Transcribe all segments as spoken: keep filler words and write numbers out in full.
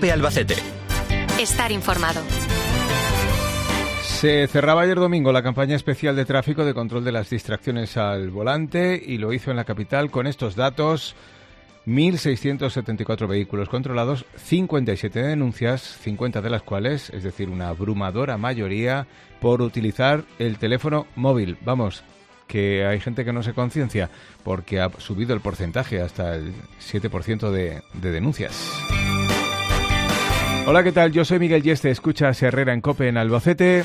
COPE Albacete. Estar informado. Se cerraba ayer domingo la campaña especial de tráfico de control de las distracciones al volante y lo hizo en la capital con estos datos: mil seiscientos setenta y cuatro vehículos controlados, cincuenta y siete denuncias, cincuenta de las cuales, es decir, una abrumadora mayoría, por utilizar el teléfono móvil. Vamos, que hay gente que no se conciencia porque ha subido el porcentaje hasta el siete por ciento de, de denuncias. Hola, ¿qué tal? Yo soy Miguel Yeste, escuchas Herrera en COPE en Albacete.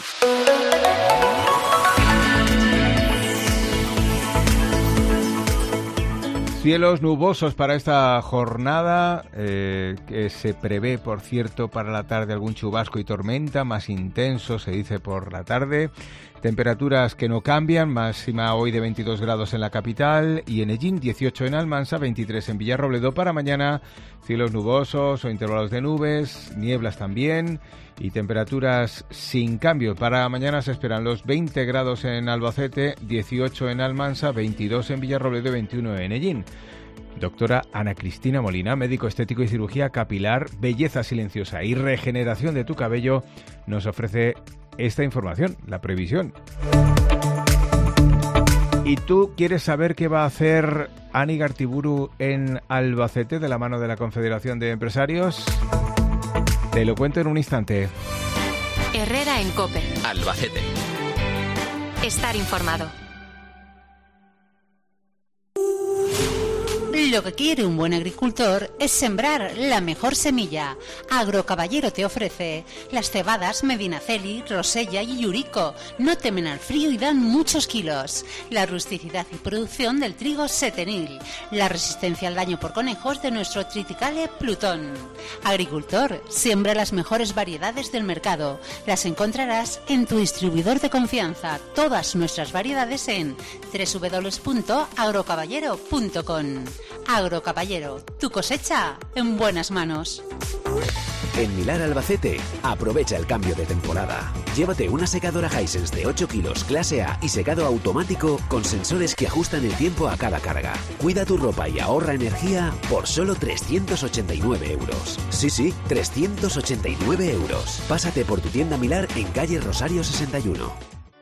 Cielos nubosos para esta jornada, eh, que se prevé, por cierto, para la tarde algún chubasco y tormenta, más intenso se dice por la tarde. Temperaturas que no cambian, máxima hoy de veintidós grados en la capital y en Ellín, dieciocho en Almansa, veintitrés en Villarrobledo. Para mañana, cielos nubosos o intervalos de nubes, nieblas también y temperaturas sin cambio. Para mañana se esperan los veinte grados en Albacete, dieciocho en Almansa, veintidós en Villarrobledo y veintiuno en Ellín. Doctora Ana Cristina Molina, médico estético y cirugía capilar, belleza silenciosa y regeneración de tu cabello, nos ofrece esta información, la previsión. ¿Y tú quieres saber qué va a hacer Ani Gartiburu en Albacete de la mano de la Confederación de Empresarios? Te lo cuento en un instante. Herrera en COPE. Albacete. Estar informado. Lo que quiere un buen agricultor es sembrar la mejor semilla. Agrocaballero te ofrece las cebadas Medinaceli, Rosella y Yurico. No temen al frío y dan muchos kilos. La rusticidad y producción del trigo Setenil. La resistencia al daño por conejos de nuestro Triticale Plutón. Agricultor, siembra las mejores variedades del mercado. Las encontrarás en tu distribuidor de confianza. Todas nuestras variedades en doble u doble u doble u punto agrocaballero punto com. Agrocaballero, tu cosecha en buenas manos. En Milar Albacete, aprovecha el cambio de temporada. Llévate una secadora Hisense de ocho kilos clase A y secado automático con sensores que ajustan el tiempo a cada carga. Cuida tu ropa y ahorra energía por solo trescientos ochenta y nueve euros. Sí, sí, trescientos ochenta y nueve euros. Pásate por tu tienda Milar en calle Rosario sesenta y uno.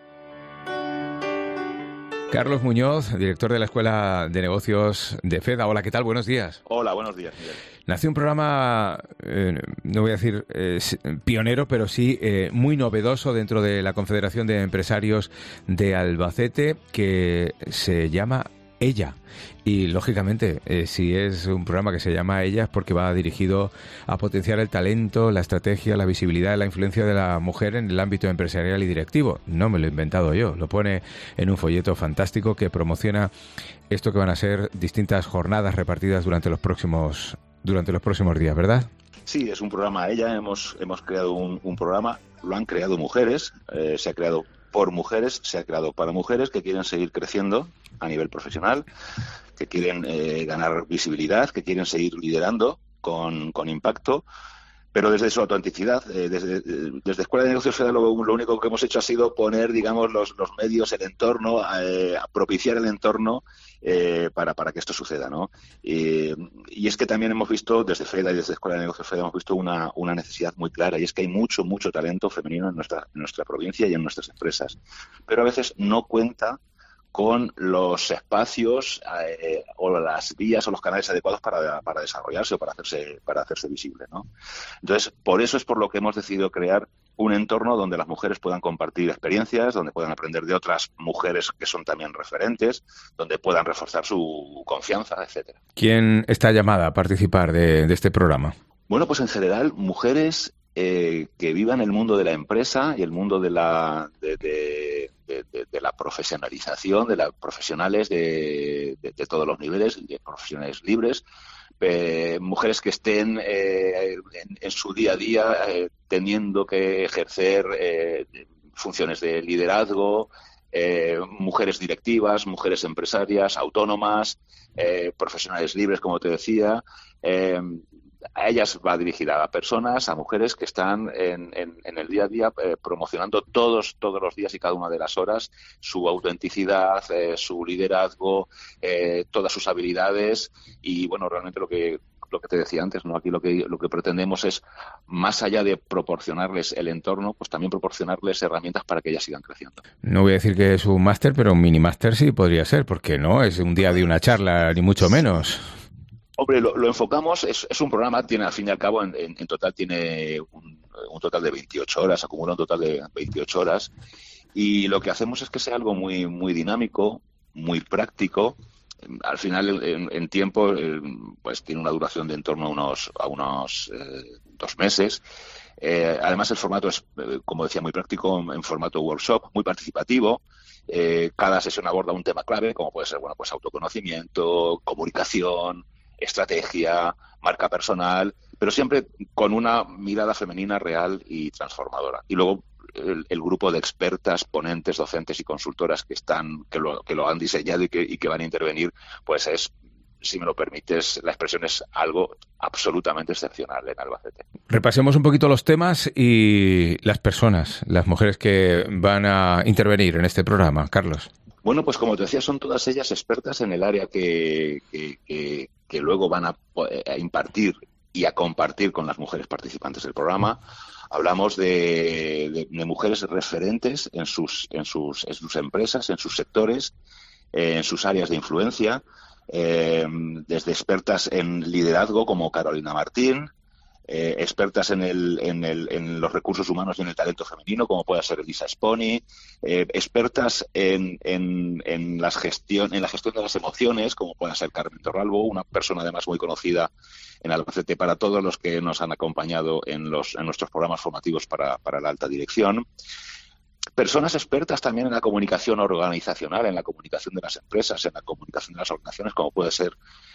Carlos Muñoz, director de la Escuela de Negocios de FEDA. Hola, ¿qué tal? Buenos días. Hola, buenos días, Miguel. Nació un programa, eh, no voy a decir eh, pionero, pero sí eh, muy novedoso dentro de la Confederación de Empresarios de Albacete, que se llama Ella. Y, lógicamente, eh, si es un programa que se llama Ella es porque va dirigido a potenciar el talento, la estrategia, la visibilidad y la influencia de la mujer en el ámbito empresarial y directivo. No me lo he inventado yo, lo pone en un folleto fantástico que promociona esto que van a ser distintas jornadas repartidas durante los próximos, durante los próximos días, ¿verdad? Sí, es un programa Ella. Hemos, hemos creado un, un programa, lo han creado mujeres, eh, se ha creado por mujeres, se ha creado para mujeres que quieren seguir creciendo a nivel profesional, que quieren eh, ganar visibilidad, que quieren seguir liderando con, con impacto, pero desde su autenticidad. Eh, desde, desde Escuela de Negocios FEDA lo, lo único que hemos hecho ha sido poner, digamos, los, los medios, el entorno, eh, propiciar el entorno eh, para, para que esto suceda, ¿no? Eh, y es que también hemos visto, desde FEDA y desde Escuela de Negocios FEDA, hemos visto una, una necesidad muy clara, y es que hay mucho, mucho talento femenino en nuestra, en nuestra provincia y en nuestras empresas, pero a veces no cuenta con los espacios eh, o las vías o los canales adecuados para, para desarrollarse o para hacerse para hacerse visible, ¿no? Entonces, por eso es por lo que hemos decidido crear un entorno donde las mujeres puedan compartir experiencias, donde puedan aprender de otras mujeres que son también referentes, donde puedan reforzar su confianza, etcétera. ¿Quién está llamada a participar de, de este programa? Bueno, pues en general, mujeres eh, que vivan el mundo de la empresa y el mundo de la de, de De, de, de la profesionalización, de las profesionales de, de, de todos los niveles, de profesionales libres, eh, mujeres que estén eh, en, en su día a día eh, teniendo que ejercer eh, funciones de liderazgo, eh, mujeres directivas, mujeres empresarias, autónomas, eh, profesionales libres, como te decía. Eh, A ellas va dirigida a personas, a mujeres que están en, en, en el día a día eh, promocionando todos, todos los días y cada una de las horas su autenticidad, eh, su liderazgo, eh, todas sus habilidades y, bueno, realmente lo que lo que te decía antes, ¿no? Aquí lo que lo que pretendemos es, más allá de proporcionarles el entorno, pues también proporcionarles herramientas para que ellas sigan creciendo. No voy a decir que es un máster, pero un mini máster sí podría ser, porque no es un día de una charla, ni mucho menos. Hombre, lo, lo enfocamos, es, es un programa, tiene al fin y al cabo, en, en, en total tiene un, un total de veintiocho horas, acumula un total de veintiocho horas, y lo que hacemos es que sea algo muy, muy dinámico, muy práctico. Al final, en, en tiempo, eh, pues tiene una duración de en torno a unos, a unos eh, dos meses. Eh, además, el formato es, eh, como decía, muy práctico, en, en formato workshop, muy participativo. Eh, cada sesión aborda un tema clave, como puede ser, bueno, pues autoconocimiento, comunicación, estrategia, marca personal, pero siempre con una mirada femenina real y transformadora. Y luego el, el grupo de expertas, ponentes, docentes y consultoras que están, que lo, que lo han diseñado y que, y que van a intervenir, pues es, si me lo permites, la expresión es algo absolutamente excepcional en Albacete. Repasemos un poquito los temas y las personas, las mujeres que van a intervenir en este programa, Carlos. Bueno, pues como te decía, son todas ellas expertas en el área que, que, que, que luego van a, a impartir y a compartir con las mujeres participantes del programa. Hablamos de, de, de mujeres referentes en sus, en sus, en sus empresas, en sus sectores, eh, en sus áreas de influencia, eh, desde expertas en liderazgo como Carolina Martín, Eh, expertas en, el, en, el, en los recursos humanos y en el talento femenino, como puede ser Elisa Sponi, eh, expertas en, en, en, las gestión, en la gestión de las emociones, como puede ser Carmen Torralbo, una persona además muy conocida en Albacete para todos los que nos han acompañado en, los, en nuestros programas formativos para, para la alta dirección. Personas expertas también en la comunicación organizacional, en la comunicación de las empresas, en la comunicación de las organizaciones, como puede ser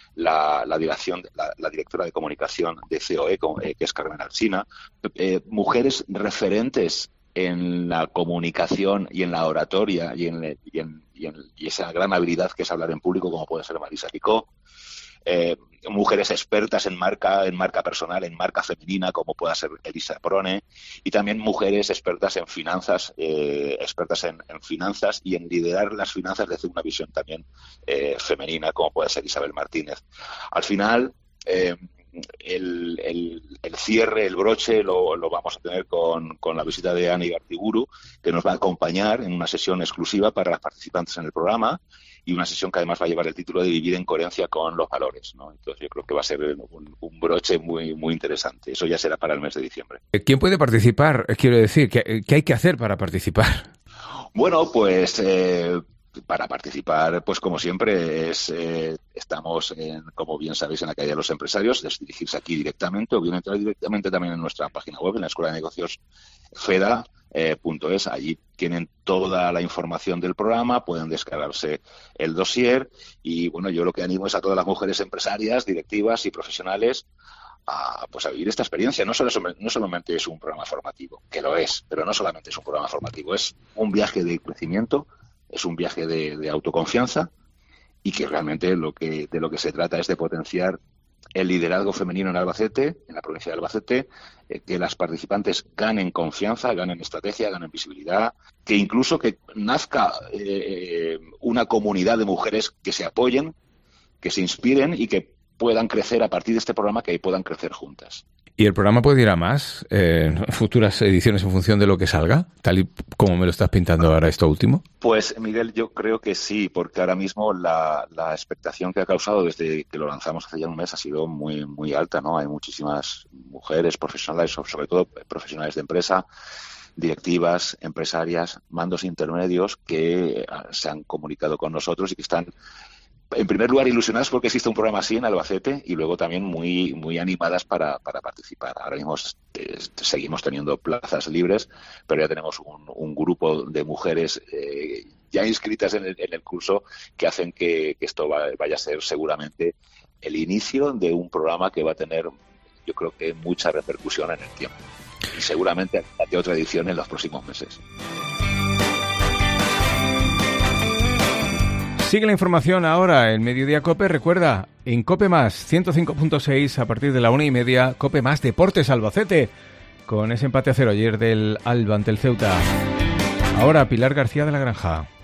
la, la dirección, la, la directora de comunicación de C O E, que es Carmen Alsina. Eh, mujeres referentes en la comunicación y en la oratoria y en, y, en, y, en, y esa gran habilidad que es hablar en público, como puede ser Marisa Picó. Eh, mujeres expertas en marca, en marca personal, en marca femenina, como pueda ser Elisa Prone, y también mujeres expertas en finanzas, eh, expertas en, en finanzas y en liderar las finanzas desde una visión también eh, femenina, como puede ser Isabel Martínez. Al final, eh, el, el, el cierre, el broche, lo, lo vamos a tener con, con la visita de Ana Igartiburu, que nos va a acompañar en una sesión exclusiva para las participantes en el programa, y una sesión que además va a llevar el título de Vivir en coherencia con los valores, ¿no? Entonces yo creo que va a ser un, un broche muy muy interesante. Eso ya será para el mes de diciembre. ¿Quién puede participar? Quiero decir, ¿qué, qué hay que hacer para participar? Bueno, pues eh, para participar, pues como siempre, es eh, estamos, en, como bien sabéis, en la calle de los empresarios, es dirigirse aquí directamente o bien entrar directamente también en nuestra página web, en la Escuela de Negocios FEDA. Eh, punto es, allí tienen toda la información del programa, pueden descargarse el dossier y bueno, yo lo que animo es a todas las mujeres empresarias, directivas y profesionales a, pues a vivir esta experiencia. No, solo, no solamente es un programa formativo, que lo es, pero no solamente es un programa formativo, es un viaje de crecimiento, es un viaje de, de autoconfianza y que realmente lo que, de lo que se trata es de potenciar el liderazgo femenino en Albacete, en la provincia de Albacete, eh, que las participantes ganen confianza, ganen estrategia, ganen visibilidad, que incluso que nazca eh, una comunidad de mujeres que se apoyen, que se inspiren y que puedan crecer a partir de este programa, que puedan crecer juntas. ¿Y el programa puede ir a más en eh, futuras ediciones en función de lo que salga, tal y como me lo estás pintando ahora esto último? Pues, Miguel, yo creo que sí, porque ahora mismo la, la expectación que ha causado desde que lo lanzamos hace ya un mes ha sido muy muy alta, ¿no? Hay muchísimas mujeres profesionales, sobre todo profesionales de empresa, directivas, empresarias, mandos intermedios que se han comunicado con nosotros y que están, en primer lugar, ilusionadas porque existe un programa así en Albacete y luego también muy muy animadas para, para participar. Ahora mismo eh, seguimos teniendo plazas libres, pero ya tenemos un, un grupo de mujeres eh, ya inscritas en el, en el curso que hacen que, que esto va, vaya a ser seguramente el inicio de un programa que va a tener, yo creo que, mucha repercusión en el tiempo. Y seguramente de otra edición en los próximos meses. Sigue la información ahora en Mediodía COPE. Recuerda, en COPE Más, ciento cinco punto seis a partir de la una y media, COPE Más Deportes Albacete, con ese empate a cero ayer del Alba ante el Ceuta. Ahora Pilar García de la Granja.